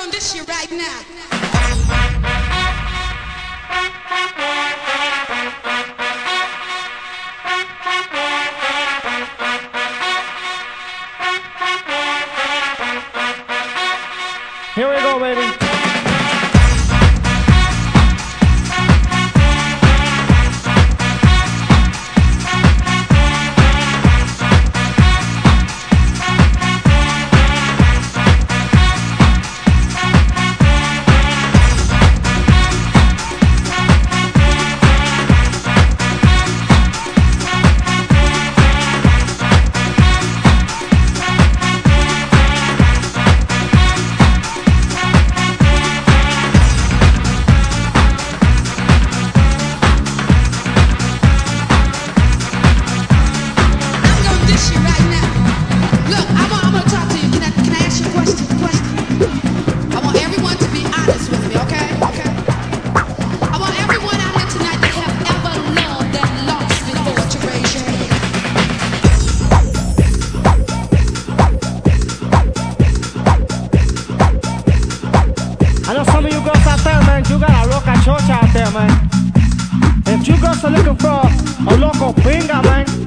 gonna dish you right now. Here we go, baby. I know some of you girls out there, man, you got a loca chocha out there, man. If you girls are looking for a local pinga, man,